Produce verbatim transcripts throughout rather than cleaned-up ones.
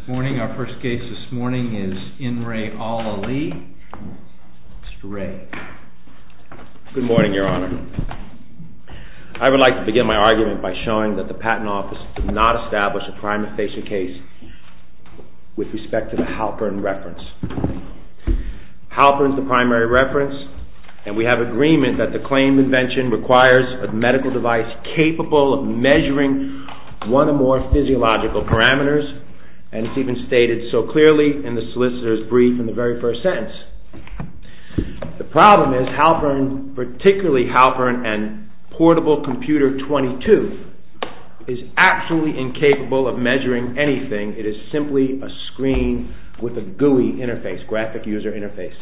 Good morning. Our first case this morning is In Re Al Ali. Mister Ray. Good morning, Your Honor. I would like to begin my argument by showing that the Patent Office did not establish a prima facie case with respect to the Halpern reference. Halpern is the primary reference, and we have agreement that the claimed invention requires a medical device capable of measuring one or more physiological parameters, and it's even stated so clearly in the solicitor's brief in the very first sentence. The problem is Halpern, particularly Halpern and Portable Computer twenty-two, is absolutely incapable of measuring anything. It is simply a screen with a G U I interface, graphic user interface.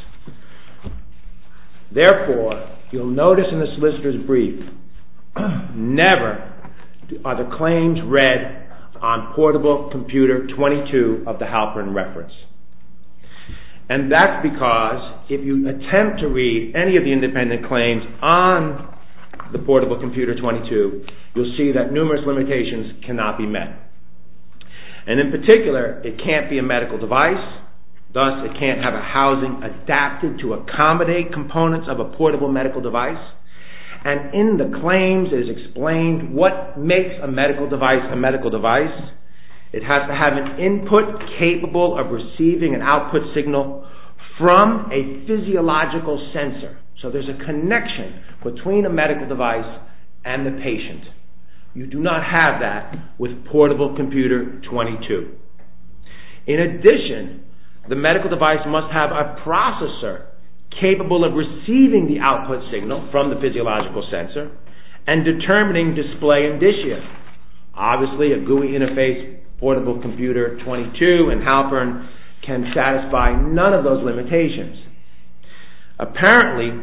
Therefore, you'll notice in the solicitor's brief, never are the claims read on Portable Computer twenty-two of the Halpern reference. And that's because if you attempt to read any of the independent claims on the Portable Computer twenty-two, you'll see that numerous limitations cannot be met. And in particular, it can't be a medical device, thus it can't have a housing adapted to accommodate components of a portable medical device. And in the claims it is explained what makes a medical device a medical device. It has to have an input capable of receiving an output signal from a physiological sensor. So there's a connection between a medical device and the patient. You do not have that with Portable Computer twenty-two. In addition, the medical device must have a processor capable of receiving the output signal from the physiological sensor and determining display indicia. Obviously, a G U I interface Portable Computer twenty-two and Halpern can satisfy none of those limitations. Apparently,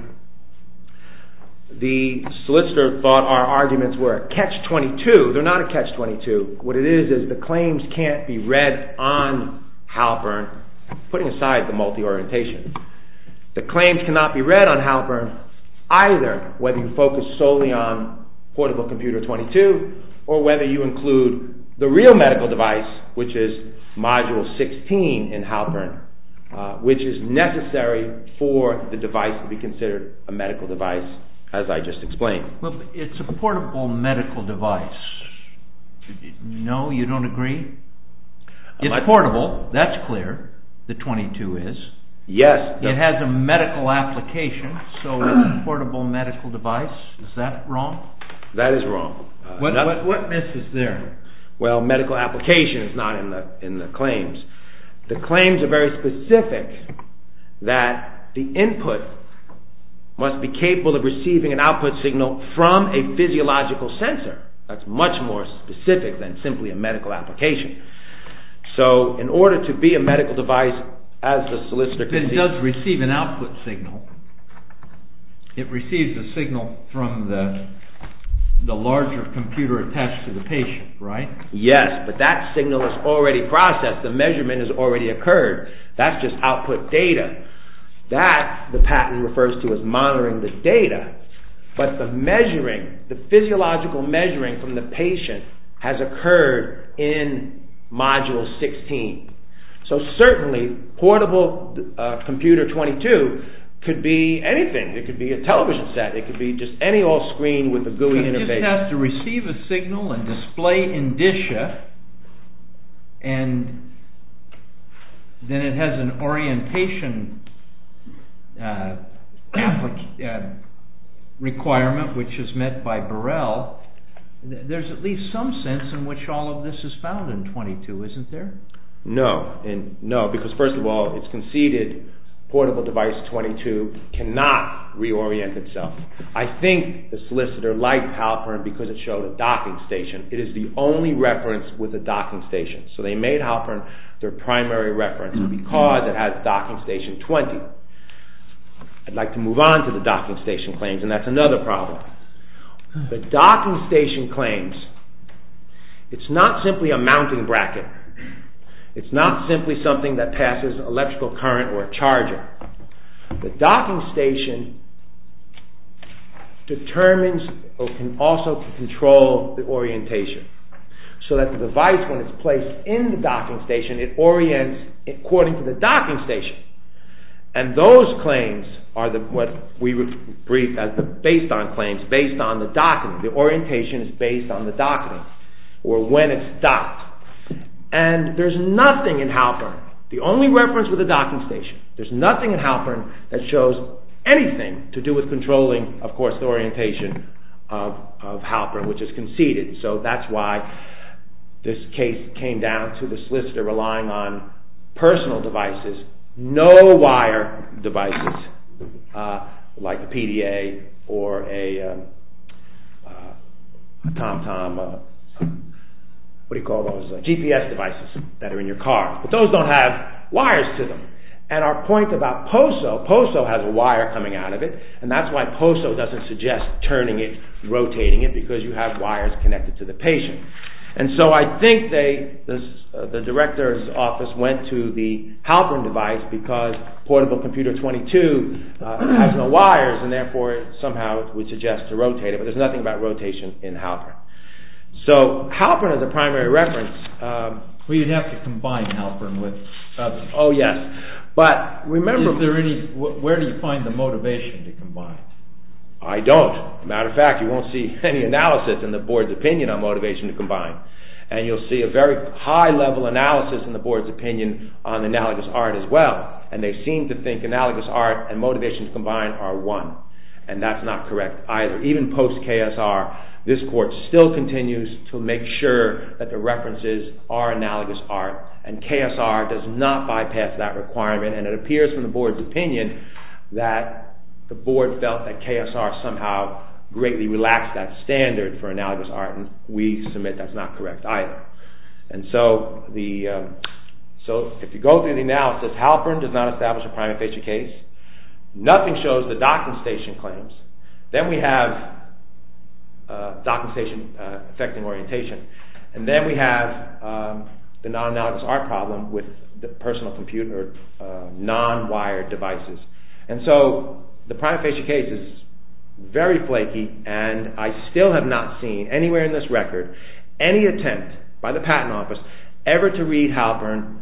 the solicitor thought our arguments were a catch twenty-two. They're not a catch twenty-two. What it is is the claims can't be read on Halpern, putting aside the multi-orientation. The claims cannot be read on Halpern either whether you focus solely on Portable Computer twenty-two or whether you include the real medical device, which is Module sixteen in Halpern, uh, which is necessary for the device to be considered a medical device, as I just explained. Well, it's a portable medical device. No, you don't agree? It's um, portable, that's clear. The twenty-two is. Yes. It has a medical application, so it's a portable medical device. Is that wrong? That is wrong. Uh, what, what, what misses there? Well, medical application is not in the in the claims. The claims are very specific that the input must be capable of receiving an output signal from a physiological sensor. That's much more specific than simply a medical application. So, in order to be a medical device, as the solicitor concedes, it does receive an output signal. It receives a signal from the the larger computer attached to the patient, right? Yes, but that signal is already processed. The measurement has already occurred. That's just output data. That the patent refers to as monitoring the data. But the measuring, the physiological measuring from the patient has occurred in Module sixteen. So certainly, Portable uh, Computer twenty-two could be anything. It could be a television set. It could be just any old screen with a G U I it interface. It just has to receive a signal and display indicia, and then it has an orientation uh, applic- uh, requirement, which is met by Burrell. There's at least some sense in which all of this is found in twenty-two, isn't there? No, and no, because first of all, it's conceded Portable Device twenty-two cannot reorient itself. I think the solicitor liked Halpern because it showed a docking station. It is the only reference with a docking station. So they made Halpern their primary reference because it has docking station twenty. I'd like to move on to the docking station claims, and that's another problem. The docking station claims, it's not simply a mounting bracket. It's not simply something that passes electrical current or a charger. The docking station determines or can also control the orientation. so that the device, when it's placed in the docking station, it orients according to the docking station. And those claims are the, what we brief as the based on claims, based on the docketing. The orientation is based on the docketing, or when it's docked. And there's nothing in Halpern, the only reference with a docking station, there's nothing in Halpern that shows anything to do with controlling, of course, the orientation of, of Halpern, which is conceded. So that's why this case came down to the solicitor relying on personal devices, no wire devices, uh, like a P D A or a, um, uh, a TomTom, uh, what do you call those, uh, G P S devices that are in your car. But those don't have wires to them. And our point about POSO, POSO has a wire coming out of it, and that's why POSO doesn't suggest turning it, rotating it, because you have wires connected to the patient. And so I think they, this, uh, the director's office went to the Halpern device because portable computer twenty-two uh, has no wires, and therefore it somehow would suggest to rotate it, but there's nothing about rotation in Halpern. So Halpern is a primary reference. Um, well, you'd have to combine Halpern with others. Oh, yes. But remember... Is there any, where do you find the motivation to combine? I don't. Matter of fact, you won't see any analysis in the board's opinion on motivation to combine. And you'll see a very high-level analysis in the board's opinion on analogous art as well. And they seem to think analogous art and motivation to combine are one. And that's not correct either. Even post-K S R, this court still continues to make sure that the references are analogous art. And K S R does not bypass that requirement. And it appears from the board's opinion that the board felt that K S R somehow greatly relaxed that standard for analogous art, and we submit that's not correct either. And so, the um, so if you go through the analysis, Halpern does not establish a prima facie case. Nothing shows the docking station claims. Then we have uh, docking station uh, affecting orientation, and then we have um, the non-analogous art problem with the personal computer, uh, non-wired devices. And so the prima facie case is very flaky, and I still have not seen anywhere in this record any attempt by the Patent Office ever to read Halpern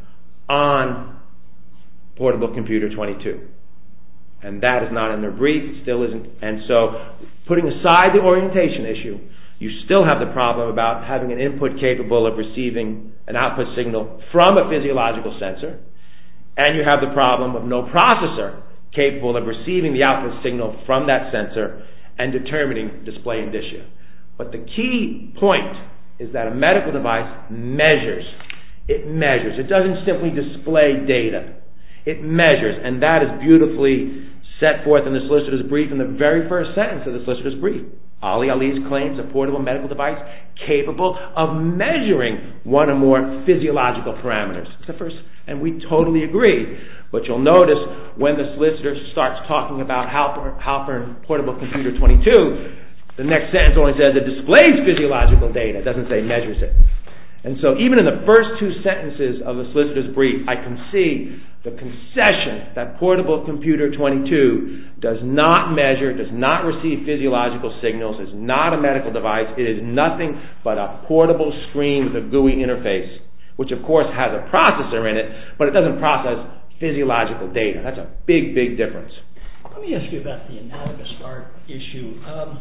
on portable computer twenty-two. And that is not in their brief, it still isn't. And so, putting aside the orientation issue, you still have the problem about having an input capable of receiving an output signal from a physiological sensor, and you have the problem of no processor capable of receiving the output signal from that sensor and determining display indicia. But the key point is that a medical device measures. It measures. It doesn't simply display data. It measures, and that is beautifully set forth in the solicitor's brief in the very first sentence of the solicitor's brief. Ali Ali's claims a portable medical device capable of measuring one or more physiological parameters. It's the first, and we totally agree. But you'll notice when the solicitor starts talking about Halpern, Halpern portable computer twenty-two, the next sentence only says it displays physiological data. It doesn't say measures it. And so even in the first two sentences of the solicitor's brief, I can see the concession that portable computer twenty-two does not measure, does not receive physiological signals, is not a medical device. It is nothing but a portable screen with a G U I interface, which of course has a processor in it, but it doesn't process physiological data. That's a big, big difference. Let me ask you about the analogous art issue. Um,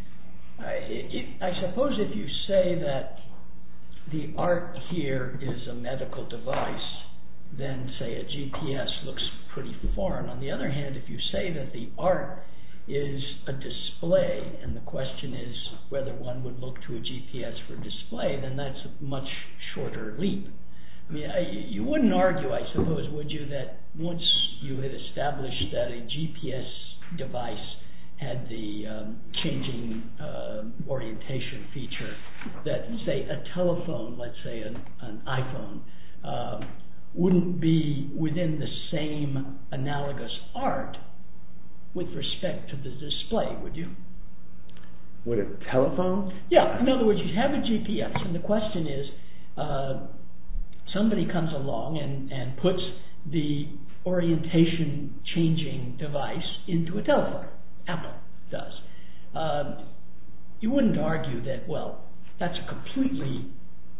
I, it, I suppose if you say that the art here is a medical device, then say a G P S looks pretty foreign. On the other hand, if you say that the art is a display, and the question is whether one would look to a G P S for display, then that's a much shorter leap. I mean, I, you wouldn't argue, I suppose, would you, that once you had established that a G P S device had the um, changing uh, orientation feature, that, say, a telephone, let's say an, an iPhone, uh, wouldn't be within the same analogous art with respect to the display, would you? Would a telephone? Yeah, in other words, you have a G P S, and the question is, uh, somebody comes along and, and puts the orientation changing device into a telephone. Apple does. Um, you wouldn't argue that, well, that's a completely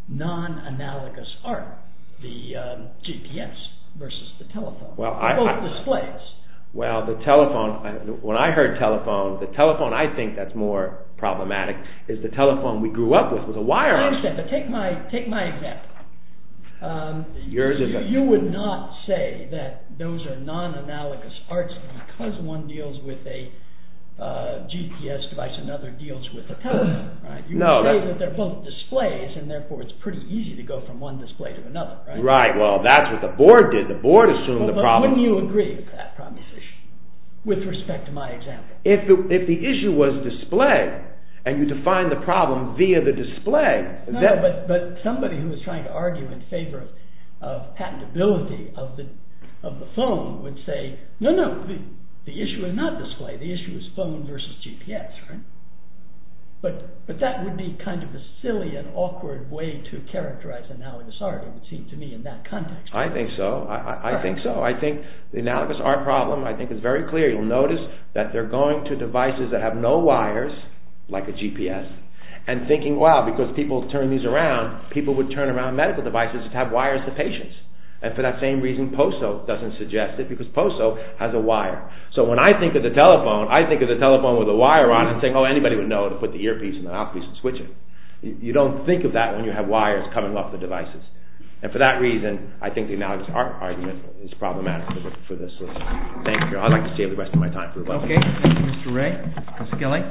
non-analogous art, the um, G P S versus the telephone. Well, They're I, both I, displays. Well, the telephone, when I heard telephone, the telephone I think that's more problematic is the telephone we grew up with, with a wire I on it. understand, but take my, take my example. Um, Yours is a, you, you would not say that those are non-analogous arts because one deals with a uh, G P S device, another deals with a telephone, right? You no, would say that they're both displays, and therefore it's pretty easy to go from one display to another, right? Right. Well, that's what the board did. The board assumed well, the but problem. Wouldn't you agree with that proposition with respect to my example? If the, if the issue was display, and you define the problem via the display, no, that, no, but but somebody who is trying to argue in favor of, of patentability of the of the phone would say, no, no, the, the issue is not display. The issue is phone versus G P S, right? But but that would be kind of a silly and awkward way to characterize analogous art. It would seem to me in that context. I think so. I, I, I think so. I think the analogous art problem, I think, is very clear. You'll notice that they're going to devices that have no wires, like a G P S, and thinking, wow, because people turn these around, people would turn around medical devices that have wires to patients. And for that same reason, POSO doesn't suggest it, because POSO has a wire. So when I think of the telephone, I think of the telephone with a wire on it and saying, oh, anybody would know to put the earpiece in the mouthpiece and switch it. You, you don't think of that when you have wires coming off the devices. And for that reason, I think the analogous art argument is problematic for, the, for this list. Thank you. I'd like to save the rest of my time for rebuttal. Okay. Thank you, Mister Ray. Miz Kelly?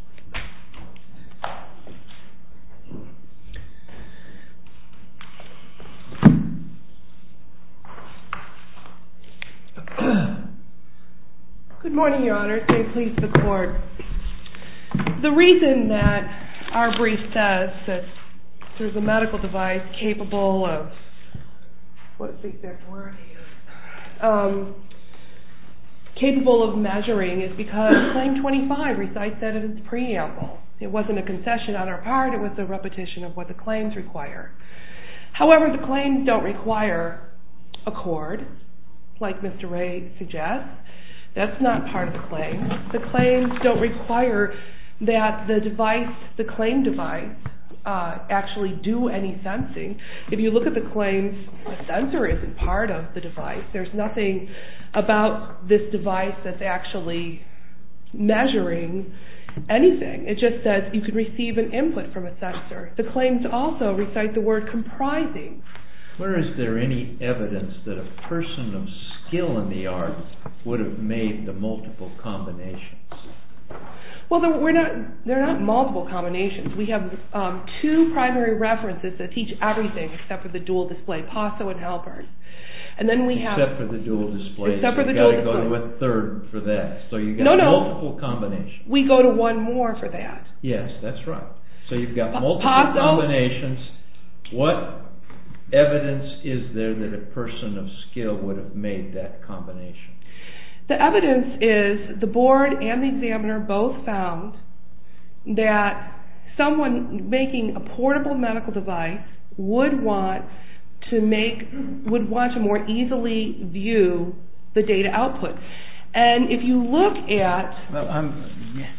Good morning, Your Honor. May it please the Court. The reason that our brief says that there's a medical device capable of, what is the exact word he used? Um, capable of measuring is because Claim twenty-five recites that in its preamble. It wasn't a concession on our part, it was a repetition of what the claims require. However, the claims don't require a cord, like Mister Ray suggests. That's not part of the claim. The claims don't require that the device, the claim device, uh, actually do any sensing. If you look at the claims, a sensor isn't part of the device. There's nothing about this device that's actually measuring anything. It just says you can receive an input from a sensor. The claims also recite the word comprising. Where is there any evidence that a person of skill in the art would have made the multiple combinations? Well, there, we're not, they're not multiple combinations. We have um, two primary references that teach everything except for the dual display, POSO and Halpern. And then we have... Except for the dual display. Except for the dual display. You've got to go to a third for that. So you've got no, no. multiple combinations. We go to one more for that. Yes, that's right. So you've got multiple POSO, combinations. What evidence is there that a person of skill would have made that combination? The evidence is the board and the examiner both found that someone making a portable medical device would want to make, would want to more easily view the data output. And if you look at... Well, I'm, yeah.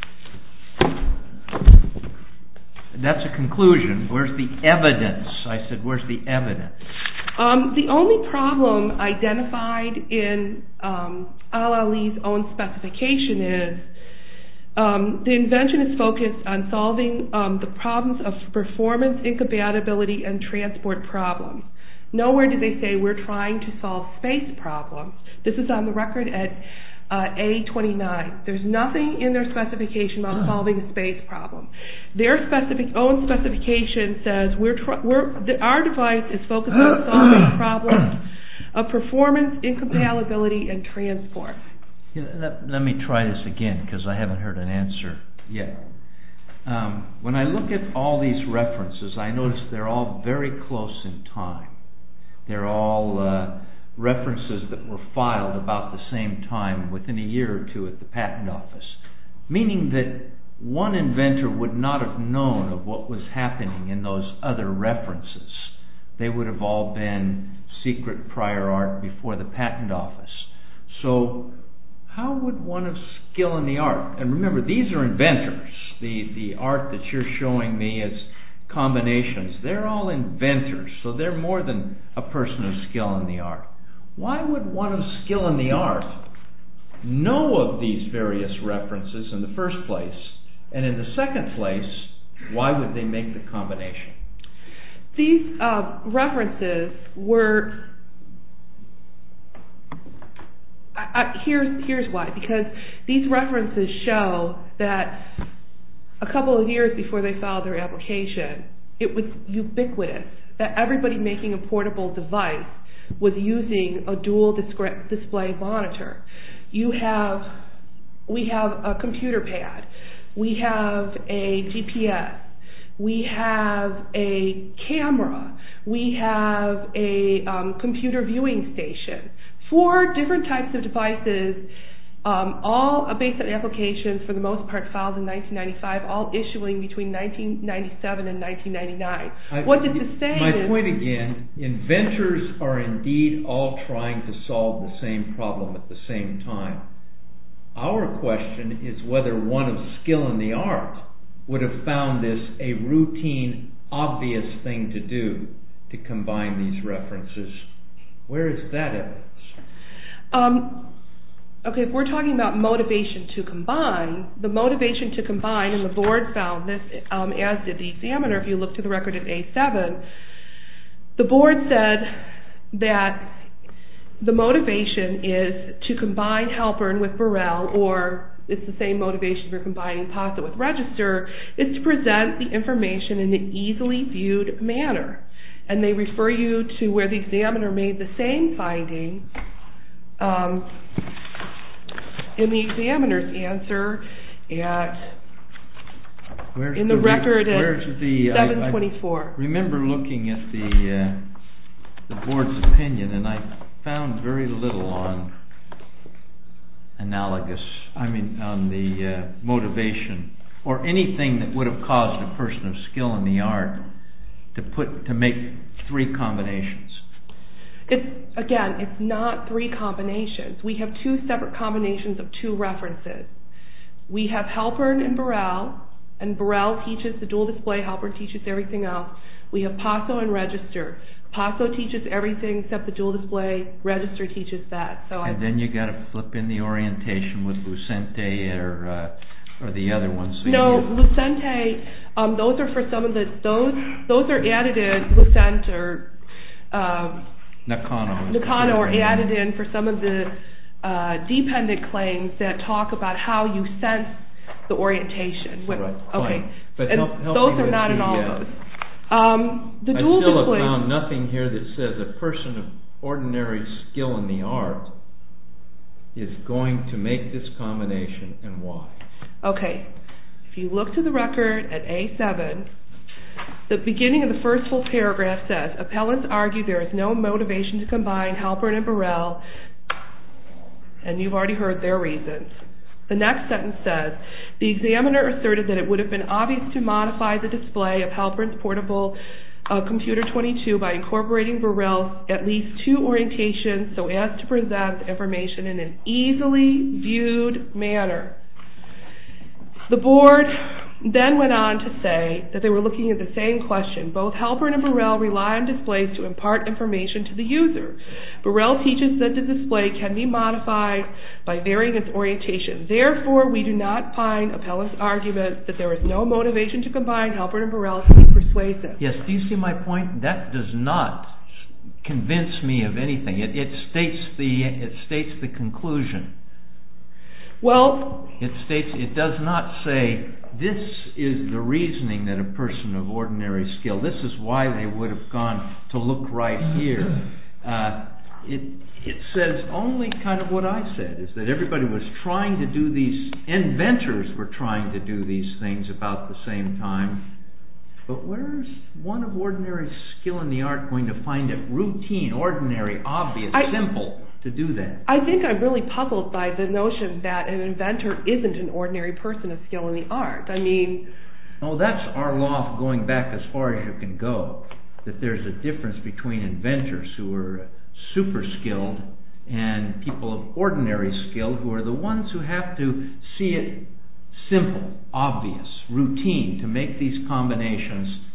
That's a conclusion. Where's the evidence? I said, where's the evidence? Um, the only problem identified in um, Al-Ali's own specification is um, the invention is focused on solving um, the problems of performance, incompatibility, and transport problems. Nowhere do they say we're trying to solve space problems. This is on the record at uh, A twenty-nine. There's nothing in their specification about solving a space problem. Their specific own specification says we're, tr- we're the, our device is focused on solving problems of performance, incompatibility, and transport. Yeah, let, let me try this again because I haven't heard an answer yet. Um, when I look at all these references, I notice they're all very close in time. They're all uh, references that were filed about the same time, within a year or two at the patent office, meaning that one inventor would not have known of what was happening in those other references. They would have all been secret prior art before the patent office. So how would one of skill in the art, and remember these are inventors, the, the art that you're showing me is combinations, they're all inventors, so they're more than a person of skill in the art. Why would one of skill in the art know of these various references in the first place? And in the second place, why would they make the combination? These uh, references were... I, I, here's, here's why. Because these references show that a couple of years before they filed their application, it was ubiquitous that everybody making a portable device was using a dual display monitor. You have, we have a computer pad, we have a G P S, we have a camera, we have a um, computer viewing station. Four different types of devices, um, all based on applications for the most part filed in nineteen ninety-five, all issuing between nineteen ninety-seven and nineteen ninety-nine. I, what this is saying my is... My point again, inventors are indeed all trying to solve the same problem at the same time. Our question is whether one of skill in the art would have found this a routine, obvious thing to do, to combine these references. Where is that evidence? Um, okay, if we're talking about motivation to combine, the motivation to combine, and the board found this, um, as did the examiner, if you look to the record at A seven, the board said that the motivation is to combine Halpern with Burrell, or it's the same motivation for combining PASA with Register, is to present the information in an easily viewed manner. And they refer you to where the examiner made the same finding um, in the examiner's answer at where's in the, the record at the, seven twenty-four. I, I remember looking at the uh, the board's opinion, and I found very little on analogous, I mean on the uh, motivation or anything that would have caused a person of skill in the art to put to make three combinations. It's again, it's not three combinations. We have two separate combinations of two references. We have Halpern and Burrell, and Burrell teaches the dual display, Halpern teaches everything else. We have PASO and Register. PASO teaches everything except the dual display, Register teaches that. So and I, then you got to flip in the orientation with Lucente or uh, or the other ones. So no, Lucente, um, those are for some of the, those those are added in, Lucente or um, Nakano. Nakano are added in for some of the uh, dependent claims that talk about how you sense the orientation. With, right, okay, but and help, help those are with not the, in all uh, those. Um, the I dual still display, have found nothing here that says a person of ordinary skill in the art is going to make this combination, and why. Okay, if you look to the record at A seven, the beginning of the first full paragraph says, appellants argue there is no motivation to combine Halpern and Burrell, and you've already heard their reasons. The next sentence says, the examiner asserted that it would have been obvious to modify the display of Halpern's portable uh, computer twenty-two by incorporating Burrell's at least two orientations so as to present information in an easily viewed manner. The board then went on to say that they were looking at the same question. Both Halpern and Burrell rely on displays to impart information to the user. Burrell teaches that the display can be modified by varying its orientation. Therefore, we do not find appellant's argument that there is no motivation to combine Halpern and Burrell to be persuasive. Yes, do you see my point? That does not convince me of anything. It, it states the it states the conclusion. Well, it states it does not say this is the reasoning that a person of ordinary skill. This is why they would have gone to look right here. Uh, it it says only kind of what I said, is that everybody was trying to do these, inventors were trying to do these things about the same time. But where's one of ordinary skill in the art going to find it routine, ordinary, obvious, I, simple to do that? I think I'm really puzzled by the notion that an inventor isn't an ordinary person of skill in the art. I mean... Oh, that's our law going back as far as you can go, that there's a difference between inventors who are super skilled and people of ordinary skill who are the ones who have to see it simple, obvious, routine, to make these combinations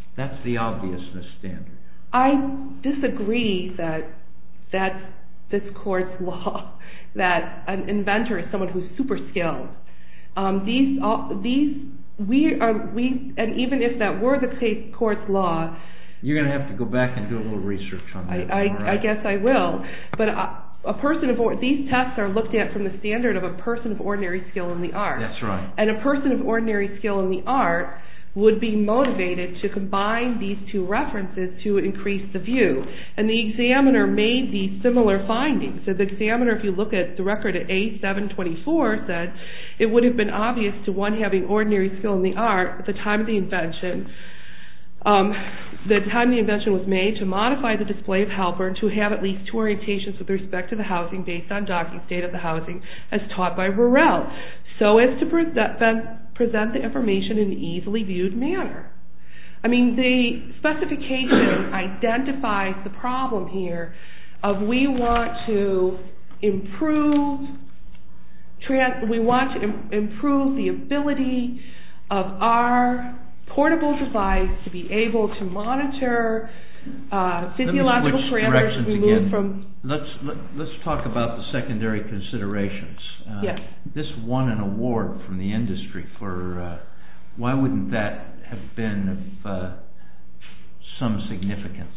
That's the obviousness standard. I disagree that that's this court's law, that an inventor is someone who's super skilled. Um, these, uh, these, we are, we, and even if that were the case, court's law, you're going to have to go back and do a little research on that. I, I, right? I guess I will, but a, a person of these tests are looked at from the standard of a person of ordinary skill in the art. That's right. And a person of ordinary skill in the art would be motivated to combine these two references to increase the view. And the examiner made these similar findings. So the examiner, if you look at the record at A seven twenty-four, said it would have been obvious to one having ordinary skill in the art at the time of the invention, um, the time the invention was made, to modify the display of Halpern to have at least two orientations with respect to the housing based on docking state of the housing as taught by Burrell, so as to present present the information in an easily viewed manner. I mean, the specification identifies the problem here of we want to improve, trans, we want to im- improve the ability of our portable device to be able to monitor uh, physiological parameters removed again. from. Let's let, let's talk about the secondary considerations. Uh, yes. This won an award from the industry for. Uh, why wouldn't that have been of uh, some significance?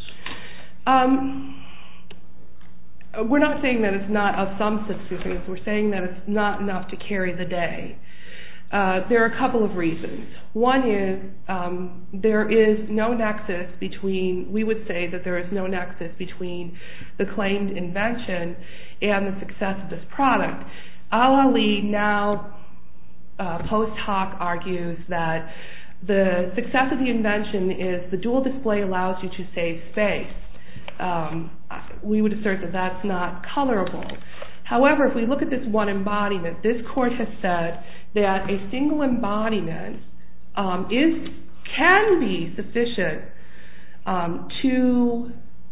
Um, we're not saying that it's not of some significance. We're saying that it's not enough to carry the day. Uh, there are a couple of reasons. One is um, there is no nexus between, we would say that there is no nexus between the claimed invention and the success of this product. Al-Ali now uh, post hoc argues that the success of the invention is the dual display allows you to save space. Um, we would assert that that's not colorable. However, if we look at this one embodiment, this court has said that a single embodiment um, is can be sufficient um, to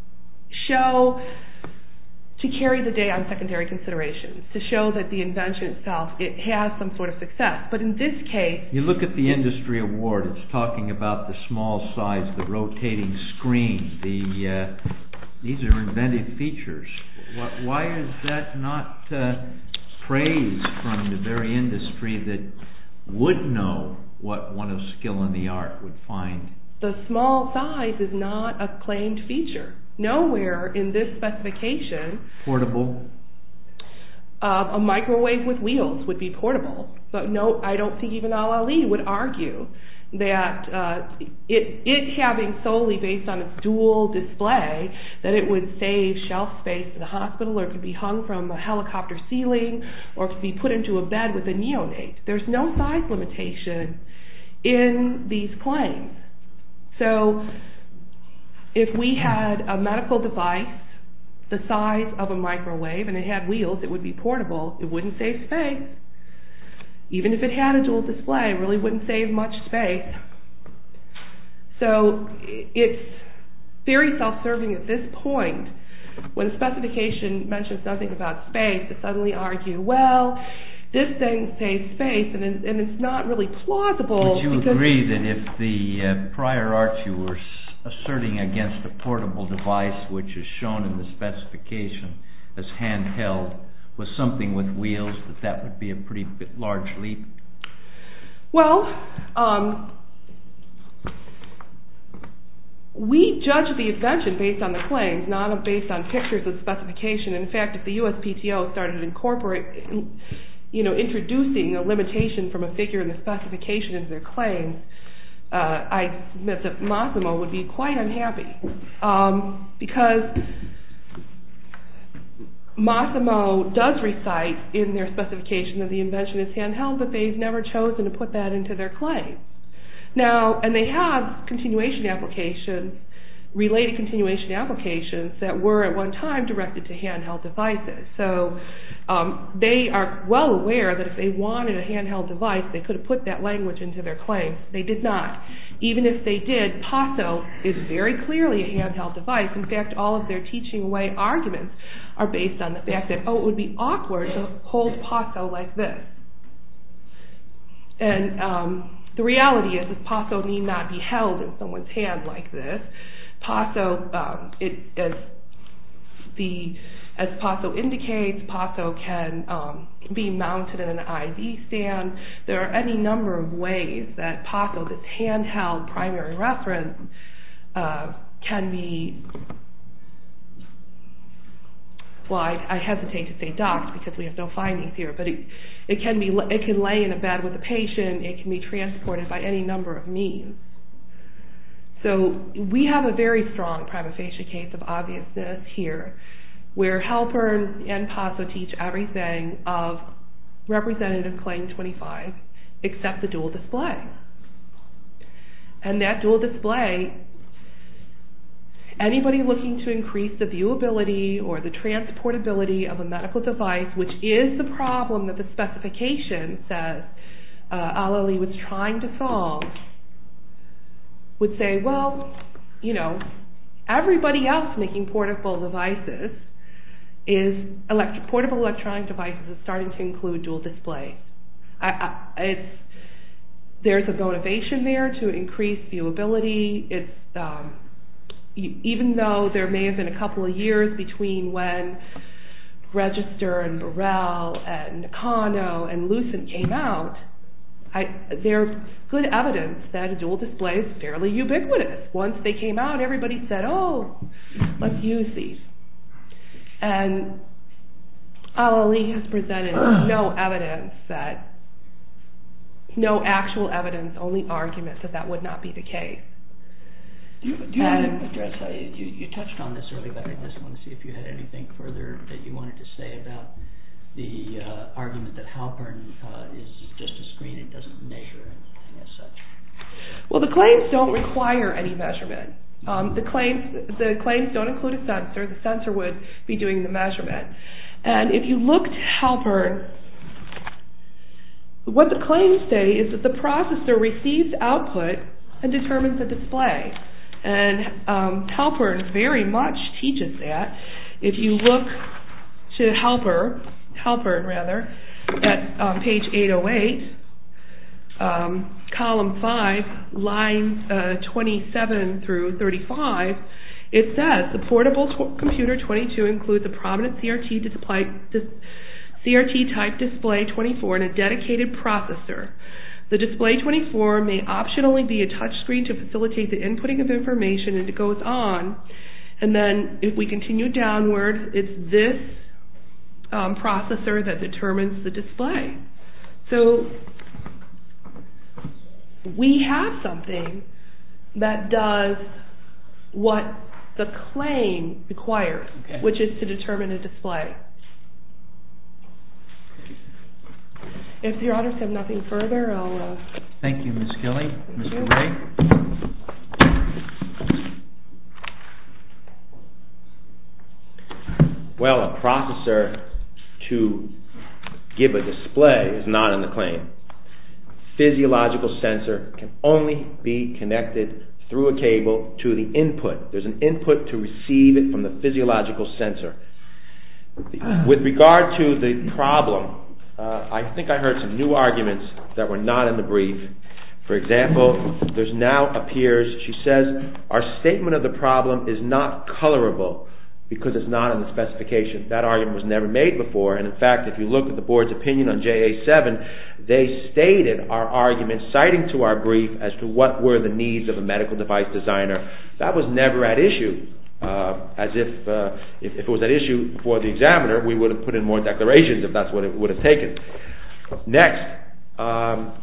show, to carry the day on secondary considerations, to show that the invention itself, it has some sort of success. But in this case... You look at the industry award, it's talking about the small size, the rotating screen, the uh, these are inventive features. Why is that not uh, praise from the very industry that would know what one of skill in the art would find? The small size is not a claimed feature. Nowhere in this specification... Portable? Uh, a microwave with wheels would be portable. But no, I don't think even Al-Ali would argue that uh, it, it having solely based on its dual display, that it would save shelf space in the hospital, or it could be hung from a helicopter ceiling, or it could be put into a bed with a neonate. There's no size limitation in these claims. So if we had a medical device the size of a microwave and it had wheels, it would be portable. It wouldn't save space. Even if it had a dual display, it really wouldn't save much space. So it's very self-serving at this point when a specification mentions something about space to suddenly argue, well, this thing saves space, and, it, and it's not really plausible. Would you agree that if the uh, prior art you were asserting against a portable device, which is shown in the specification as handheld, was something with wheels, that that would be a pretty bit large leap? Well, um, we judge the invention based on the claims, not based on pictures of specification. In fact, if the U S P T O started incorporating, you know, introducing a limitation from a figure in the specification into their claims, uh, I submit that Massimo would be quite unhappy um, because Massimo does recite in their specification that the invention is handheld, but they've never chosen to put that into their claim. Now, and they have continuation applications, related continuation applications that were at one time directed to handheld devices. So um, they are well aware that if they wanted a handheld device, they could have put that language into their claims. They did not. Even if they did, Paso is very clearly a handheld device. In fact, all of their teaching away arguments are based on the fact that, oh, it would be awkward to hold Paso like this. And um, the reality is, is PASO need not be held in someone's hand like this. PASO, um, it, as the as PASO indicates, PASO can um, be mounted in an I V stand. There are any number of ways that PASO, this handheld primary reference, uh, can be. Well, I, I hesitate to say docked because we have no findings here, but it, it can be it can lay in a bed with a patient. It can be transported by any number of means. So we have a very strong prima facie case of obviousness here, where Halpern and PASO teach everything of Representative Claim twenty-five except the dual display. And that dual display, anybody looking to increase the viewability or the transportability of a medical device, which is the problem that the specification says uh, Al-Ali was trying to solve, would say, well, you know, everybody else making portable devices is electric, portable electronic devices is starting to include dual displays. I, I, it's there's a motivation there to increase viewability. It's um, even though there may have been a couple of years between when Register and Burrell and Nakano and Lucent came out, I, there's good evidence that a dual display is fairly ubiquitous. Once they came out, everybody said, oh, let's use these. And Al-Ali has presented no evidence that, no actual evidence, only argument that that would not be the case. Do you, do you want to address, uh, you, you touched on this earlier, but I just want to see if you had anything further that you wanted to say about the uh, argument that Halpern uh, is just a screen, it doesn't measure anything as such. Well, the claims don't require any measurement. Um, the claims the claims don't include a sensor. The sensor would be doing the measurement. And if you look to Halpern, what the claims say is that the processor receives output and determines the display. And um, Halpern very much teaches that. If you look to Halpern, Halpern rather, at um, page eight oh eight, um, column five, lines uh, twenty-seven through thirty-five, it says the portable t- computer twenty-two includes a prominent C R T display, dis- C R T type display twenty-four and a dedicated processor. The display twenty-four may optionally be a touchscreen to facilitate the inputting of information, and it goes on. And then if we continue downward, it's this um, processor that determines the display. So we have something that does what the claim requires, okay, which is to determine a display. If your honors have nothing further, I'll... Uh, Thank you, Miz Gilley. Mister you. Ray? Well, a processor to give a display is not in the claim. Physiological sensor can only be connected through a cable to the input. There's an input to receive it from the physiological sensor. With regard to the problem, Uh, I think I heard some new arguments that were not in the brief. For example, there's now appears, she says, our statement of the problem is not colorable because it's not in the specification. That argument was never made before, and in fact, if you look at the board's opinion on J A seven, they stated our argument, citing to our brief as to what were the needs of a medical device designer. That was never at issue. Uh, as if, uh, if if it was an issue for the examiner, we would have put in more declarations if that's what it would have taken. Next, um,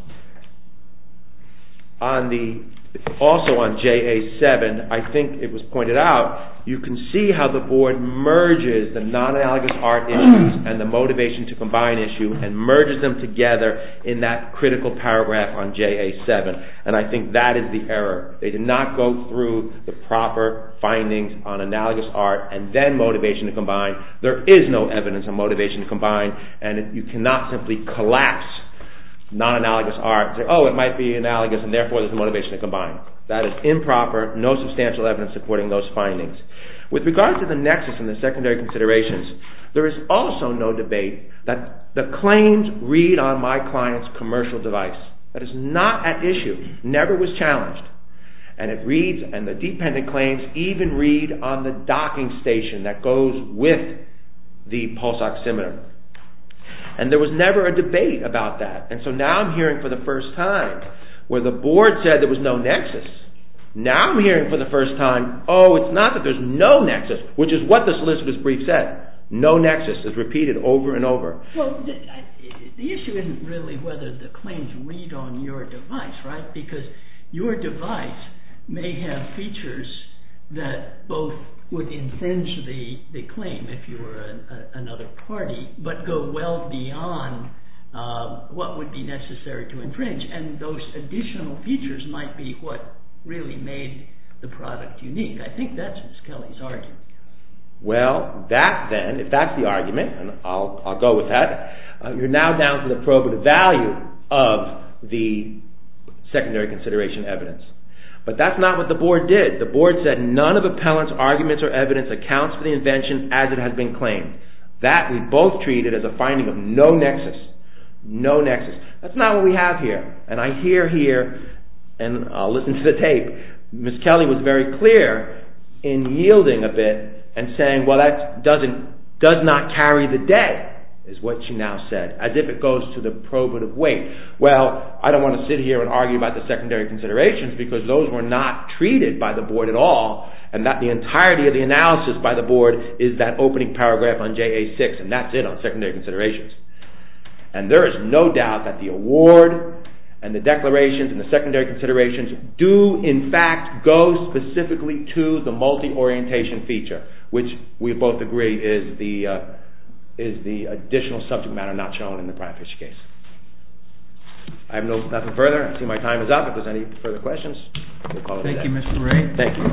on the also on J A seven, I think it was pointed out, you can see how the board merges the non-analogous art issues and the motivation to combine issue and merges them together in that critical paragraph on J A seven. And I think that is the error. They did not go through the proper findings on analogous art and then motivation to combine. There is no evidence of motivation to combine, and you cannot simply collapse non-analogous art and say, oh, it might be analogous and therefore there's a motivation to combine. That is improper, no substantial evidence supporting those findings. With regard to the nexus and the secondary considerations, there is also no debate that the claims read on my client's commercial device. That is not at issue, never was challenged. And it reads, and the dependent claims even read on the docking station that goes with the pulse oximeter. And there was never a debate about that. And so now I'm hearing for the first time where the board said there was no nexus. Now I'm hearing for the first time, oh, it's not that there's no nexus, which is what the solicitor's brief said. No nexus is repeated over and over. Well, the, the issue isn't really whether the claims read on your device, right? Because your device may have features that both would infringe the, the claim if you were a, a, another party, but go well beyond uh, what would be necessary to infringe. And those additional features might be what really made the product unique. I think that's Miz Kelly's argument. Well, that then, if that's the argument, and I'll, I'll go with that, uh, you're now down to the probative value of the secondary consideration evidence. But that's not what the board did. The board said none of appellant's arguments or evidence accounts for the invention as it has been claimed. That we both treated as a finding of no nexus. No nexus. That's not what we have here. And I hear here, and I'll listen to the tape, Miz Kelly was very clear in yielding a bit and saying, well, that doesn't, does not carry the day, is what she now said, as if it goes to the probative weight. Well, I don't want to sit here and argue about the secondary considerations because those were not treated by the board at all, and that the entirety of the analysis by the board is that opening paragraph on J A six, and that's it on secondary considerations. And there is no doubt that the award and the declarations and the secondary considerations do in fact go specifically to the multi-orientation feature, which we both agree is the uh, is the additional subject matter not shown in the prima facie case. I have no nothing further. I see my time is up. If there's any further questions, we'll call it a day. Thank you, Mister Ray. Thank you.